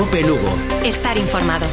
COPE Lugo. Estar informado.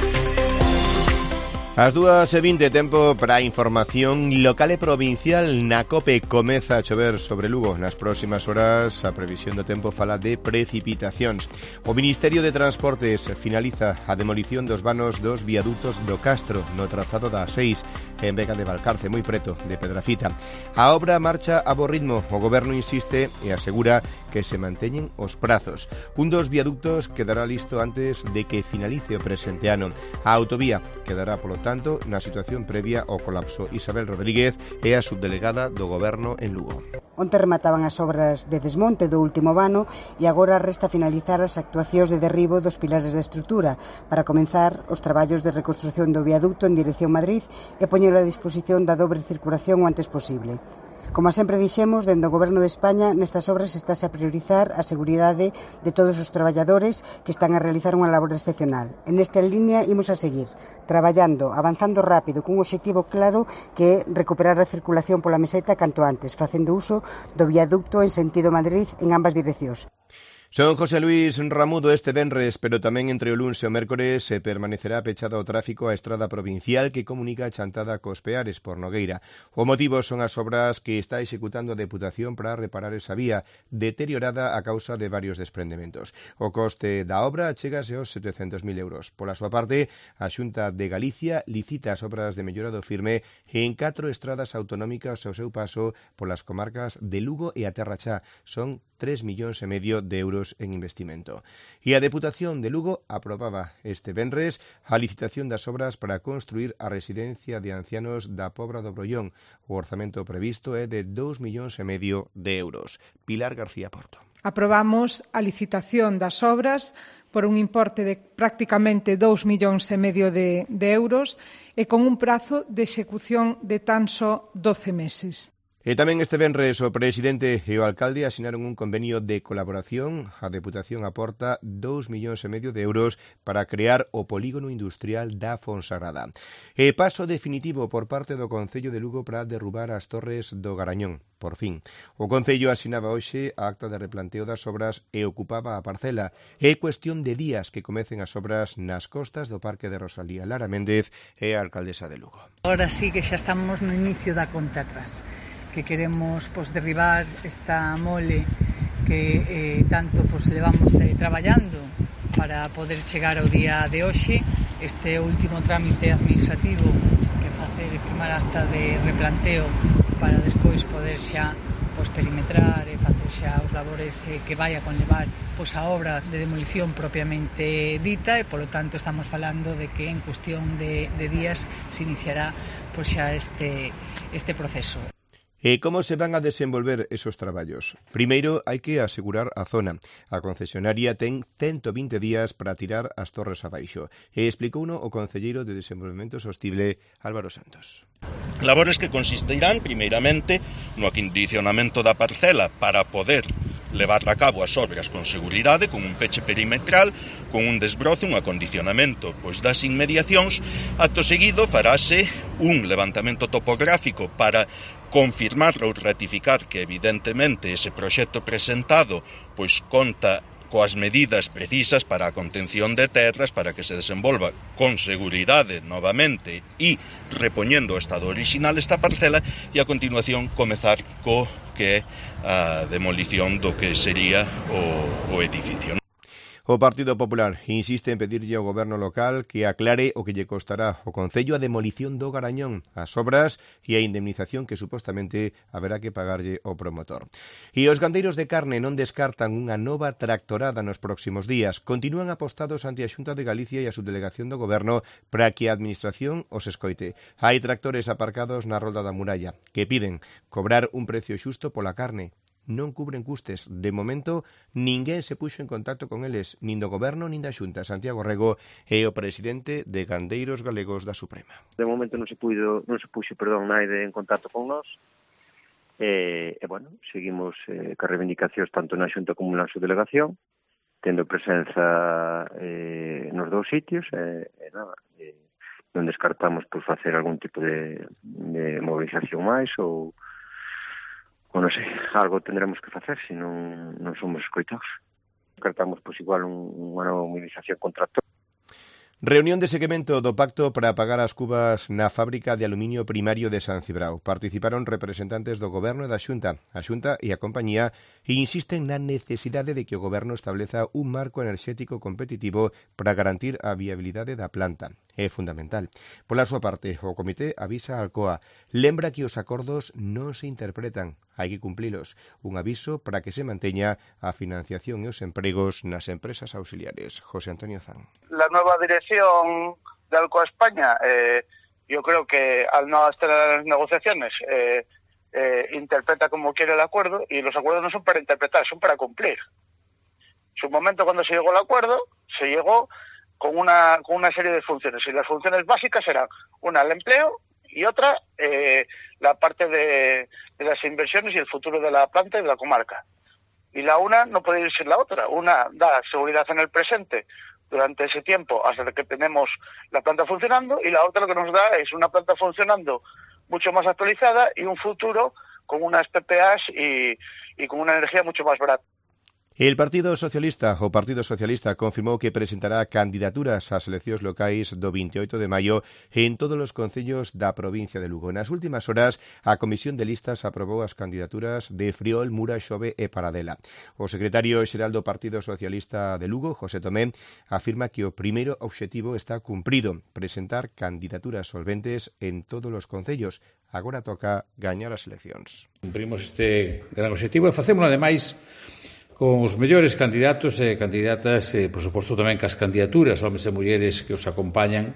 As 2:20, tempo para a información local e provincial na COPE. Comeza a chover sobre Lugo. Nas próximas horas a previsión do tempo fala de precipitacións. O Ministerio de Transportes finaliza a demolición dos vanos dos viadutos do Castro no trazado da A6 en Vega de Valcarce, moi preto de Pedrafita. A obra marcha a bo ritmo. O Goberno insiste e asegura que se manteñen os prazos. Un dos viaductos quedará listo antes de que finalice o presente ano. A autovía quedará, polo tanto, na situación previa ao colapso. Isabel Rodríguez é a subdelegada do Goberno en Lugo. Onte remataban as obras de desmonte do último vano e agora resta finalizar as actuacións de derribo dos pilares da estrutura para comenzar os traballos de reconstrución do viaducto en dirección Madrid e poñelo a disposición da dobre circulación o antes posible. Como sempre dixemos, dende o Goberno de España, nestas obras estase a priorizar a seguridade de todos os traballadores que están a realizar unha labor excepcional. En esta línea imos a seguir, traballando, avanzando rápido, cun obxectivo claro que é recuperar a circulación pola meseta canto antes, facendo uso do viaducto en sentido Madrid en ambas direccións. Son José Luis Ramudo este venres, pero tamén entre o luns e o mércores se permanecerá pechada o tráfico a estrada provincial que comunica a Chantada cos Peares por Nogueira. O motivo son as obras que está executando a Deputación para reparar esa vía, deteriorada a causa de varios desprendementos. O coste da obra chegase aos 700.000 euros. Pola súa parte, a Xunta de Galicia licita as obras de mellora do firme en 4 estradas autonómicas ao seu paso polas comarcas de Lugo e a Terra Chá. Son 3,5 millóns de euros en investimento. E a Deputación de Lugo aprobaba este venres a licitación das obras para construir a residencia de ancianos da Pobra do Brollón. O orzamento previsto é de 2,5 millóns de euros. Pilar García Porto. Aprobamos a licitación das obras por un importe de prácticamente 2,5 millóns de euros e con un prazo de execución de tan só 12 meses. E tamén este venres o presidente e o alcalde asinaron un convenio de colaboración. A Deputación aporta 2,5 millóns de euros para crear o polígono industrial da Fonsagrada. E paso definitivo por parte do Concello de Lugo para derrubar as torres do Garañón. Por fin. O Concello asinaba hoxe a acta de replanteo das obras e ocupaba a parcela. É cuestión de días que comecen as obras nas costas do Parque de Rosalía. Lara Méndez é a alcaldesa de Lugo. Ahora sí que xa estamos no inicio da conta atrás, que queremos derribar esta mole que tanto levamos traballando para poder chegar ao día de hoxe. Este último trámite administrativo que facer e firmar acta de replanteo para despois poder xa perimetrar e facer xa os labores que vai a conlevar a obra de demolición propiamente dita, e polo tanto estamos falando de que en cuestión de días se iniciará xa este proceso. E como se van a desenvolver esos traballos? Primeiro, hai que asegurar a zona. A concesionaria ten 120 días para tirar as torres abaixo. E explicouno o concelleiro de Desenvolvemento Sostible, Álvaro Santos. Labores que consistirán, primeiramente, no acondicionamento da parcela para poder levar a cabo as obras con seguridade, con un peche perimetral, con un desbroce, un acondicionamento das inmediacións. Acto seguido farase un levantamento topográfico para confirmar ou ratificar que evidentemente ese proxecto presentado conta coas medidas precisas para a contención de terras, para que se desenvolva con seguridade novamente e repoñendo o estado orixinal esta parcela, e a continuación comezar co que é a demolición do que sería o edificio. O Partido Popular insiste en pedirlle ao goberno local que aclare o que lle costará o Concello a demolición do Garañón, as obras e a indemnización que supostamente haberá que pagarlle ao promotor. E os gandeiros de carne non descartan unha nova tractorada nos próximos días. Continúan apostados ante a Xunta de Galicia e a subdelegación do goberno para que a administración os escoite. Hai tractores aparcados na Rolda da Muralla que piden cobrar un precio xusto pola carne. Non cubren custes. De momento, ninguén se puxo en contacto con eles, nin do Goberno nin da Xunta. Santiago Rego é o presidente de Gandeiros Galegos da Suprema. De momento non se puxo naide en contacto con nós. Seguimos ca reivindicacións tanto na Xunta como na subdelegación, tendo presenza nos dous sitios, non descartamos facer algún tipo de movilización máis ou non sei, algo tendremos que facer se non somos escoitados. Descartamos pois igual unha nova movilización contra todo. Reunión de seguimento do pacto para pagar as cubas na fábrica de aluminio primario de San Cibrao. Participaron representantes do Goberno e da Xunta. A Xunta e a compañía insisten na necesidade de que o Goberno estableza un marco enerxético competitivo para garantir a viabilidade da planta. É fundamental. Pola súa parte, o Comité avisa a Alcoa. Lembra que os acordos non se interpretan. Hai que cumplilos. Un aviso para que se manteña a financiación e os empregos nas empresas auxiliares. José Antonio Zan. La nueva dirección de Alcoa España, yo creo que al no estar en las negociaciones, interpreta como quiere el acuerdo, y los acuerdos no son para interpretar, son para cumplir. En su momento, cuando se llegó al acuerdo, se llegó con una serie de funciones, y las funciones básicas eran una, el empleo, y otra, la parte de las inversiones y el futuro de la planta y de la comarca. Y la una no puede ir sin la otra. Una da seguridad en el presente durante ese tiempo hasta que tenemos la planta funcionando, y la otra lo que nos da es una planta funcionando mucho más actualizada y un futuro con unas PPAs y con una energía mucho más barata. El Partido Socialista confirmou que presentará candidaturas ás eleccións locais do 28 de maio en todos os concellos da provincia de Lugo. Nas últimas horas, a Comisión de Listas aprobou as candidaturas de Friol, Mura, Xove e Paradela. O secretario xeral do Partido Socialista de Lugo, José Tomé, afirma que o primeiro obxectivo está cumprido, presentar candidaturas solventes en todos os concellos. Agora toca gañar as eleccións. Cumprimos este gran obxectivo e facémolo ademais con os mellores candidatos e candidatas, por suposto tamén cas candidaturas, homens e mulleres que os acompañan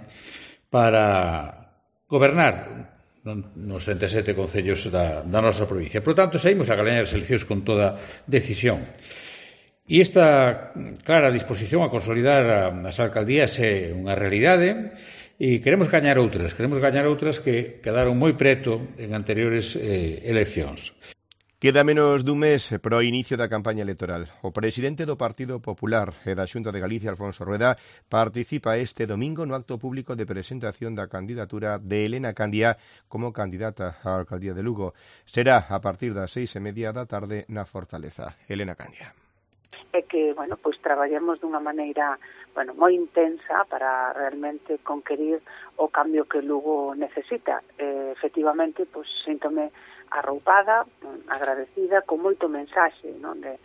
para gobernar nos 67 concellos da nosa provincia. Por tanto, saímos a gañar as eleccións con toda decisión. E esta clara disposición a consolidar as alcaldías é unha realidade, e queremos gañar outras que quedaron moi preto en anteriores eleccións. Queda menos dun mes para o inicio da campaña electoral. O presidente do Partido Popular e da Xunta de Galicia, Alfonso Rueda, participa este domingo no acto público de presentación da candidatura de Elena Candia como candidata á alcaldía de Lugo. Será a partir das 6:30 da tarde na Fortaleza. Elena Candia. É que, pois traballemos dunha maneira, moi intensa para realmente conquerir o cambio que Lugo necesita. Efectivamente, pois síntome arroupada, agradecida, con moito mensaxe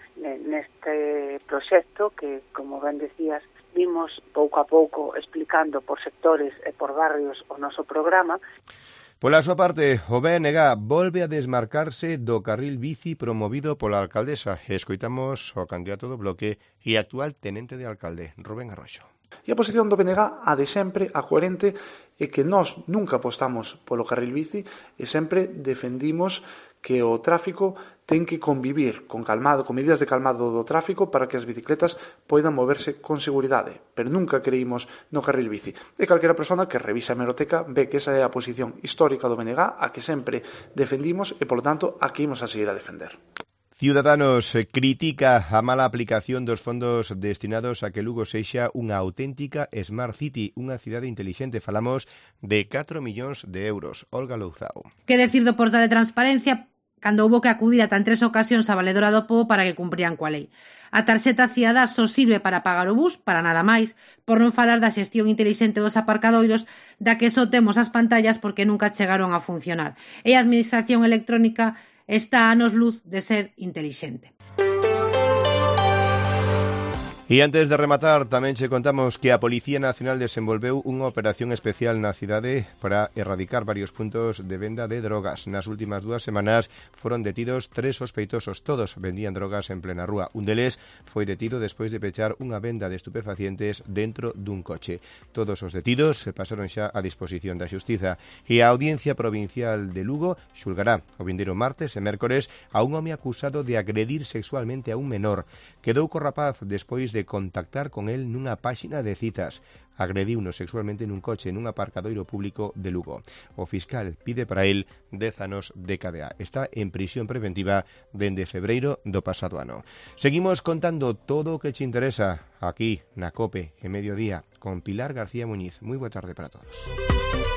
neste proxecto que, como ben decías, vimos pouco a pouco explicando por sectores e por barrios o noso programa. Pola súa parte, o BNG volve a desmarcarse do carril bici promovido pola alcaldesa. Escoitamos o candidato do Bloque e actual tenente de alcalde, Rubén Arroxo. E a posición do BNG, a de sempre, a coherente, é que nós nunca apostamos polo carril bici e sempre defendimos que o tráfico ten que convivir con medidas de calmado do tráfico para que as bicicletas poidan moverse con seguridade, pero nunca creímos no carril bici. E calquera persona que revisa a hemeroteca ve que esa é a posición histórica do BNG, a que sempre defendimos e, polo tanto, a que imos a seguir a defender. Ciudadanos critica a mala aplicación dos fondos destinados a que Lugo sexa unha auténtica Smart City, unha cidade intelixente. Falamos de 4 millóns de euros. Olga Louzao. Que decir do portal de transparencia cando houbo que acudir ata en 3 ocasións a Valedora do Pobo para que cumprían coa lei. A tarxeta cidadá só sirve para pagar o bus, para nada máis, por non falar da xestión intelixente dos aparcadoiros, da que só temos as pantallas porque nunca chegaron a funcionar. E a administración electrónica está a anos luz de ser intelixente. E antes de rematar, tamén che contamos que a Policía Nacional desenvolveu unha operación especial na cidade para erradicar varios puntos de venda de drogas. Nas últimas 2 semanas foron detidos 3 sospeitosos. Todos vendían drogas en plena rúa. Un deles foi detido despois de pechar unha venda de estupefacientes dentro dun coche. Todos os detidos se pasaron xa a disposición da Xustiza. E a Audiencia Provincial de Lugo xulgará o vindeiro martes e mércores a un home acusado de agredir sexualmente a un menor. Quedou co rapaz despois de contactar con el nunha páxina de citas. Agrediuno sexualmente nun coche nun aparcadoiro público de Lugo. O fiscal pide para el 10 anos de cadea. Está en prisión preventiva dende febreiro do pasado ano. Seguimos contando todo o que te interesa aquí na COPE en Mediodía con Pilar García Muñiz. Moi boa tarde para todos.